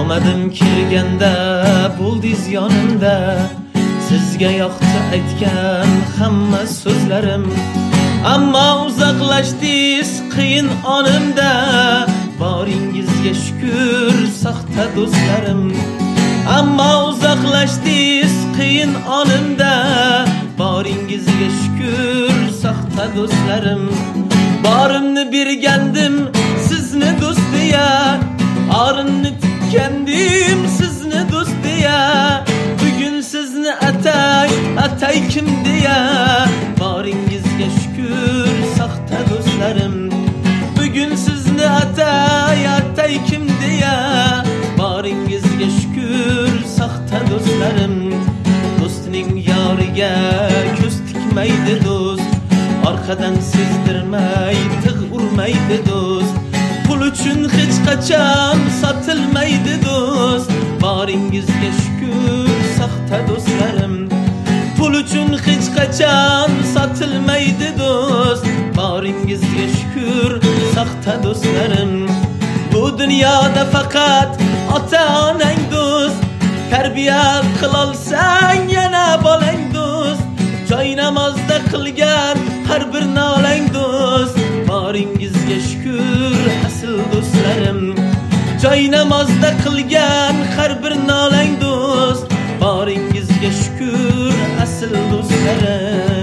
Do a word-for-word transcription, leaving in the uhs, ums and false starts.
omadim kelganda bo'ldiz yonimda, sizga yoqdi aytgan hamma so'zlarim. Ammo uzoqlashdingiz qiyin onimda, boringizga shukr soxta do'stlarim. Ammo uzoqlashdingiz qiyin onimda, boringizga shukr soxta do'stlarim. Borimni bergandim sizni do'st deya, orinni tikkandim sizni do'st deya. Bugun sizni atay atay kim deya, boringizga shukr soxta do'stlarim. Bugun sizni atay atay kim deya, boringizga shukr soxta do'stlarim. Do'stning yoriga ko'z tikmaydi do'st, orqadan sezdirmay tig' urmaydi do'st. Pul uchun hech qachon sotilmaydi do'st, boringizga shukr soxta do'stlarim. Pul uchun hech qachon sotilmaydi do'st, boringizga shukr soxta do'stlarim. Bu dunyoda faqat ota-onang do'st, tarbiya qilolsang yana bolang do'st. Joy namozda qilgan har bir nolang do'st, boringizga shukr asl do'stlarim. Joy namozda qilgan har bir nolang do'st, boringizga shukr asl do'stlarim.